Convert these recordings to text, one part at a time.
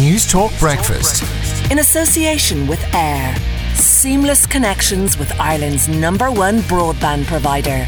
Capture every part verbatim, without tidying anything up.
News Talk Breakfast. In association with Air. Seamless connections with Ireland's number one broadband provider.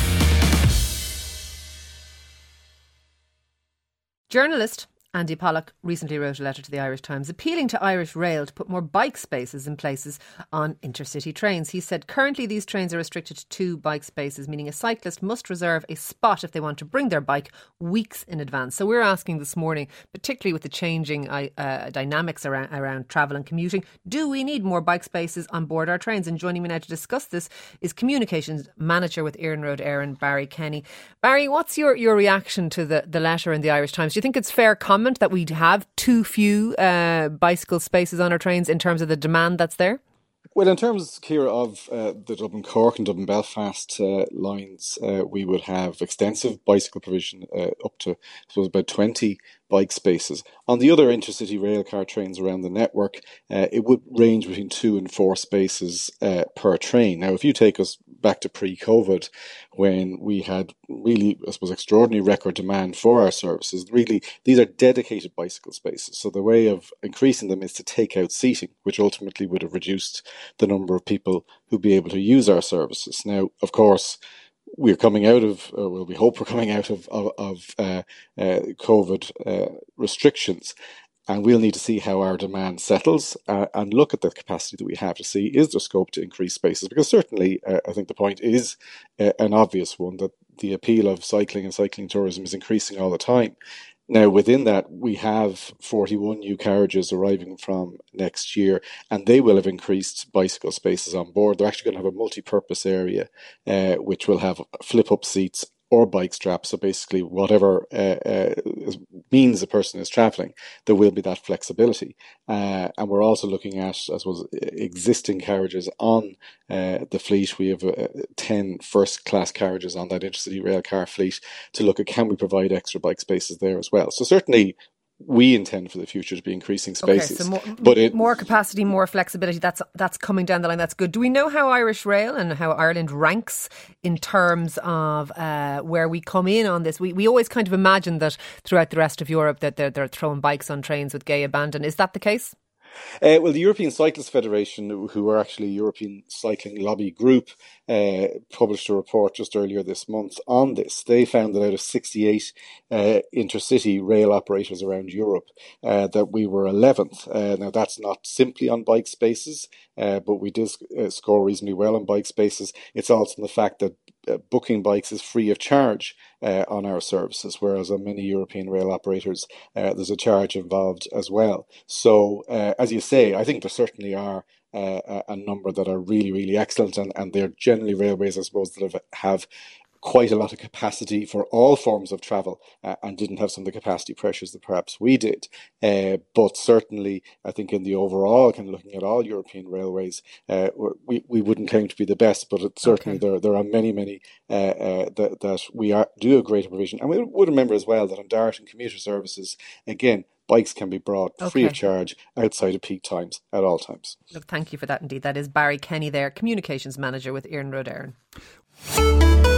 Journalist Andy Pollock recently wrote a letter to the Irish Times appealing to Irish Rail to put more bike spaces in places on intercity trains. He said currently these trains are restricted to two bike spaces, meaning a cyclist must reserve a spot if they want to bring their bike weeks in advance. So we're asking this morning, particularly with the changing uh, dynamics around, around travel and commuting, do we need more bike spaces on board our trains? And joining me now to discuss this is Communications Manager with Iarnród Éireann, Barry Kenny. Barry, what's your, your reaction to the, the letter in the Irish Times? Do you think it's fair comment that we have too few uh, bicycle spaces on our trains in terms of the demand that's there? Well, in terms, Ciara, of uh, the Dublin-Cork and Dublin-Belfast uh, lines, uh, we would have extensive bicycle provision uh, up to, I suppose, about twenty bike spaces. On the other intercity railcar trains around the network, uh, it would range between two and four spaces uh, per train. Now, if you take us back to pre-COVID, when we had really, I suppose, extraordinary record demand for our services, really, these are dedicated bicycle spaces. So the way of increasing them is to take out seating, which ultimately would have reduced the number of people who'd be able to use our services. Now, of course, we're coming out of, or well, we hope we're coming out of, of, of uh, uh, COVID uh, restrictions. And we'll need to see how our demand settles uh, and look at the capacity that we have to see, is there scope to increase spaces? Because certainly, uh, I think the point is uh, an obvious one, that the appeal of cycling and cycling tourism is increasing all the time. Now, within that, we have forty-one new carriages arriving from next year, and they will have increased bicycle spaces on board. They're actually going to have a multi-purpose area, uh, which will have flip-up seats or bike straps. So basically, whatever uh, uh, means the person is travelling, there will be that flexibility. Uh, and we're also looking at, I suppose, existing carriages on uh, the fleet. We have uh, ten first-class carriages on that intercity rail car fleet to look at, can we provide extra bike spaces there as well. So certainly, we intend for the future to be increasing spaces. Okay, so more, but it, more capacity, more flexibility, that's that's coming down the line. That's good. Do we know how Irish Rail and how Ireland ranks in terms of uh, where we come in on this? We we always kind of imagine that throughout the rest of Europe that they're, they're throwing bikes on trains with gay abandon. Is that the case? Uh, well, the European Cyclists Federation, who are actually a European cycling lobby group, uh, published a report just earlier this month on this. They found that out of sixty-eight uh, intercity rail operators around Europe, uh, that we were eleventh. Uh, now, that's not simply on bike spaces, uh, but we did uh, score reasonably well on bike spaces. It's also in the fact that uh, booking bikes is free of charge uh, on our services, whereas on many European rail operators, uh, there's a charge involved as well. So, uh, as you say, I think there certainly are uh, a number that are really, really excellent, and, and they're generally railways, I suppose, that have, have quite a lot of capacity for all forms of travel uh, and didn't have some of the capacity pressures that perhaps we did. Uh, but certainly, I think in the overall, kind of looking at all European railways, uh, we, we wouldn't claim to be the best, but it, certainly okay. there there are many, many uh, uh, that, that we are, do a greater provision. And we would remember as well that on Dart and commuter services, again, bikes can be brought okay. free of charge outside of peak times at all times. Look, thank you for that indeed. That is Barry Kenny there, Communications Manager with Iarnród Éireann.